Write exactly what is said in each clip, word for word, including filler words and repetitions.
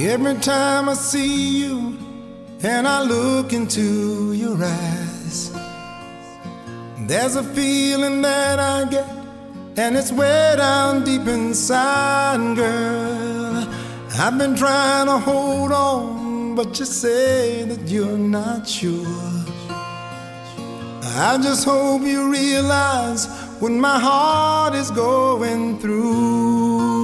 Every time I see you and I look into your eyes, there's a feeling that I get, and it's way down deep inside, girl. I've been trying to hold on, but you say that you're not sure. I just hope you realize what my heart is going through.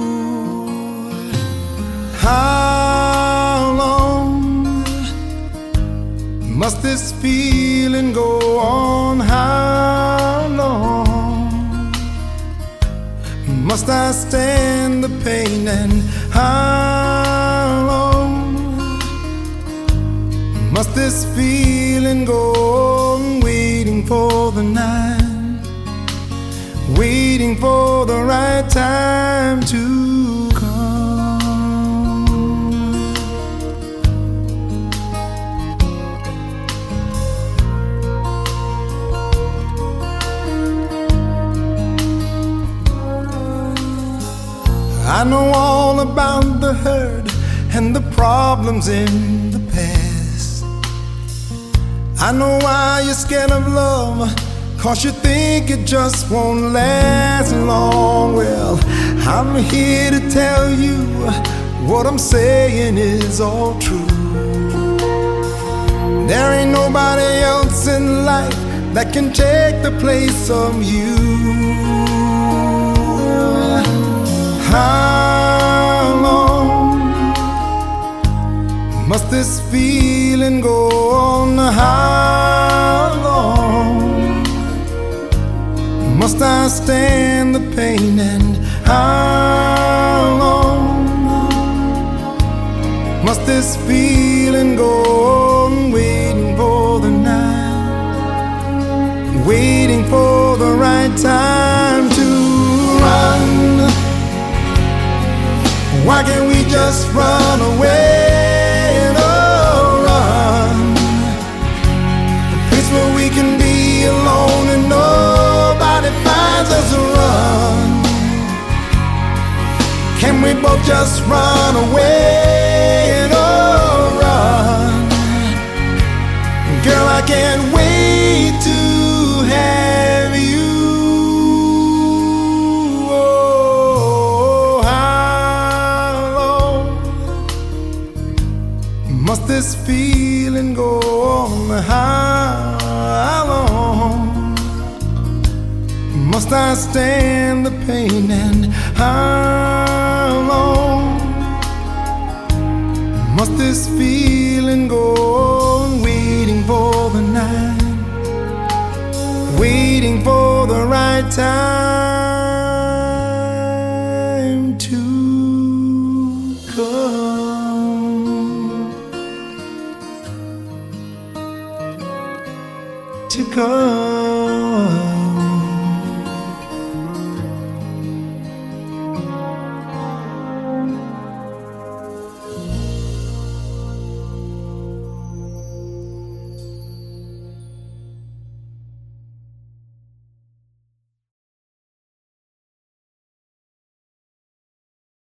How long must this feeling go on? How long must I stand the pain? And how long must this feeling go on? Waiting for the night, waiting for the right time to come. I know all about the hurt and the problems in the past. I know why you're scared of love, 'cause you think it just won't last long. Well, I'm here to tell you what I'm saying is all true. There ain't nobody else in life that can take the place of you. How long must this feeling go on? How long must I stand the pain? And how long must this feeling go on? Waiting for the night, waiting for the right time to run. Why can't we just run away? Oh, run. A place where we can be alone and nobody finds us. Run. Can we both just run away? Oh, run. Girl, I can't wait to have you. Must this feeling go on? How long must I stand the pain? And how long must this feeling go on? Waiting for the night, waiting for the right time to come. To come.